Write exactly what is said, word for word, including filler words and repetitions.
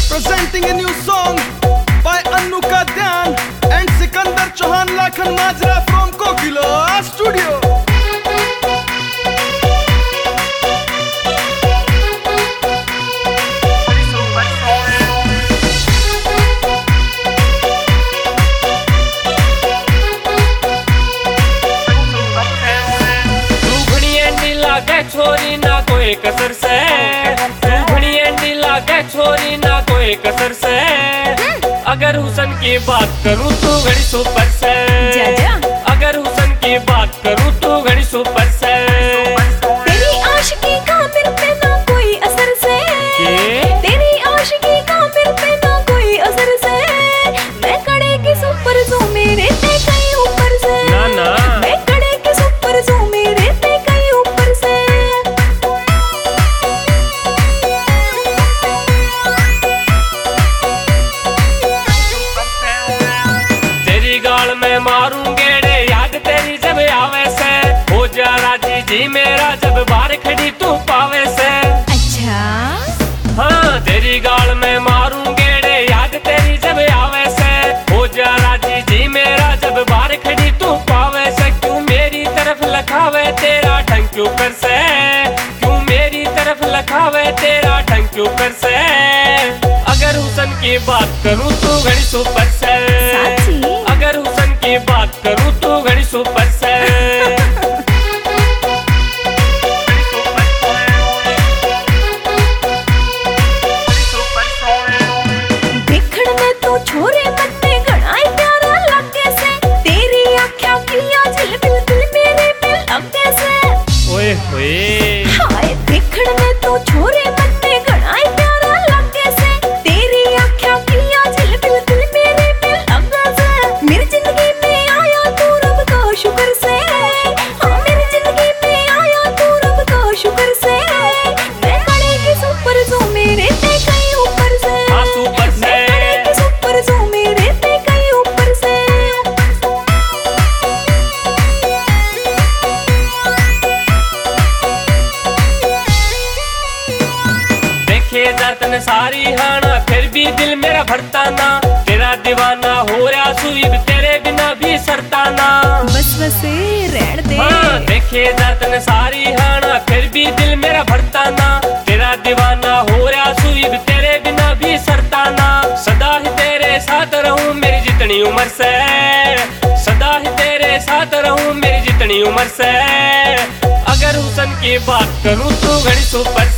presenting a new song by Annu Ka Dhyan and Sikandar Chauhan Lakhan Majra from Kokila Studio. छोरी ना कोई कसर से, घुड़ी Andy लागे छोरी ना कोई कसर से। अगर हुसन की बात करूँ तो घड़ी सुपर से, अगर हुसन की बात करूँ तो घड़ी सुपर से। तेरी आशिकी का मेरे पे ना कोई असर से, तेरी आशिकी का मेरे पे ना कोई असर से। मैं कड़े की सुपर जो मेरे पे कहीं ऊपर से, ना ना मैं कड़े की सुपर जो मेरे पे कहीं ऊपर से। मैं मारूं गेड़े याद तेरी जब आवे से, हो जा राजी जी मेरा जब बाहर खड़ी तू पावे से। अच्छा हाँ तेरी गाल में मारूं गेड़े याद तेरी जब आवे से, हो जा राजी जी मेरा जब बाहर खड़ी तू पावे से। क्यों मेरी तरफ लखावे तेरा ढंग क्यों कर से, क्यों मेरी तरफ लखावे तेरा ढंग क्यों कर से। अगर हुसन की बात करूं तो घड़ी सुपर से, अगर हुसन की बात करूं तो घड़ी सुपर से। देखण में तो छोरे मन्ने घणाई प्यारा लगे से, तेरी आँखों की आंचल बिल्कुल मेरे में लगे से। ओए होए हाय देखण में तो छोरे मन्ने घणाई प्यारा लगे से, तेरी आँखों की आंचल बिल्कुल मेरे में लगे से। मेरी जिंदगी में आया तू रब का शुक्र से, हाँ मेरी जिंदगी में आया तू रब का शुक्र से। मैं कड़े की सुपर जो मेरे पे कहीं ऊपर से, हाँ सुपर से। मैं कड़े की सुपर जो मेरे पे कहीं ऊपर से। देखे जातन सारी हाना फिर भी दिल मेरा भरता ना, तेरा दीवाना हो रहा सुईब तेरे बिना भी सरता ना। बस बस रहने दे। हाँ देखे जातन सारी हाना फिर भी दिल मेरा भरता ना, तेरा दीवाना हो रहा सुईब तेरे बिना भी सरता ना। सदा ही तेरे साथ रहूं मेरी जितनी उम्र से, सदा ही तेरे साथ रहूं मेरी जितनी उम्र से। अगर हुसन की बात करूं तो घड़ी सुपर